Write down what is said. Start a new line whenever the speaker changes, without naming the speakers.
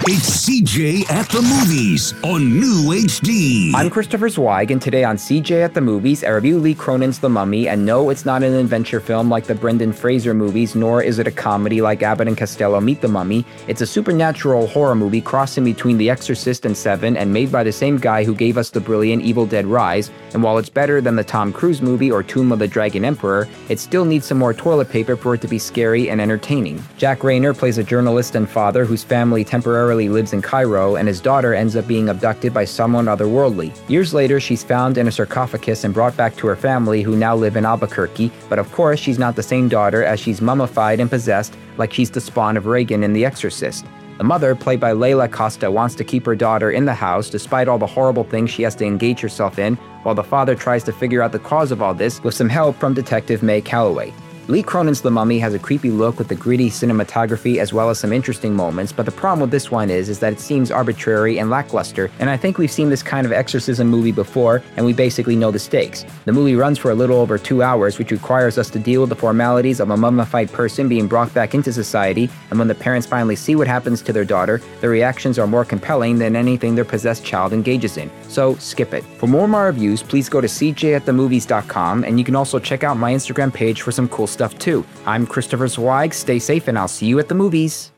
It's CJ at the Movies on New HD.
I'm Christopher Zweig, and today on CJ at the Movies, I review Lee Cronin's The Mummy, and no, it's not an adventure film like the Brendan Fraser movies, nor is it a comedy like Abbott and Costello Meet the Mummy. It's a supernatural horror movie crossing between The Exorcist and Seven, and made by the same guy who gave us the brilliant Evil Dead Rise, and while it's better than the Tom Cruise movie or Tomb of the Dragon Emperor, it still needs some more toilet paper for it to be scary and entertaining. Jack Reynor plays a journalist and father whose family temporarily lives in Cairo, and his daughter ends up being abducted by someone otherworldly. Years later, she's found in a sarcophagus and brought back to her family, who now live in Albuquerque, but of course she's not the same daughter, as she's mummified and possessed like she's the spawn of Regan in The Exorcist. The mother, played by Layla Costa, wants to keep her daughter in the house despite all the horrible things she has to engage herself in, while the father tries to figure out the cause of all this with some help from Detective May Calloway. Lee Cronin's The Mummy has a creepy look with the gritty cinematography as well as some interesting moments, but the problem with this one is that it seems arbitrary and lackluster, and I think we've seen this kind of exorcism movie before, and we basically know the stakes. The movie runs for a little over 2 hours, which requires us to deal with the formalities of a mummified person being brought back into society, and when the parents finally see what happens to their daughter, their reactions are more compelling than anything their possessed child engages in. So skip it. For more of my reviews, please go to cjatthemovies.com, and you can also check out my Instagram page for some cool stuff too. I'm Christopher Zweig. Stay safe, and I'll see you at the movies.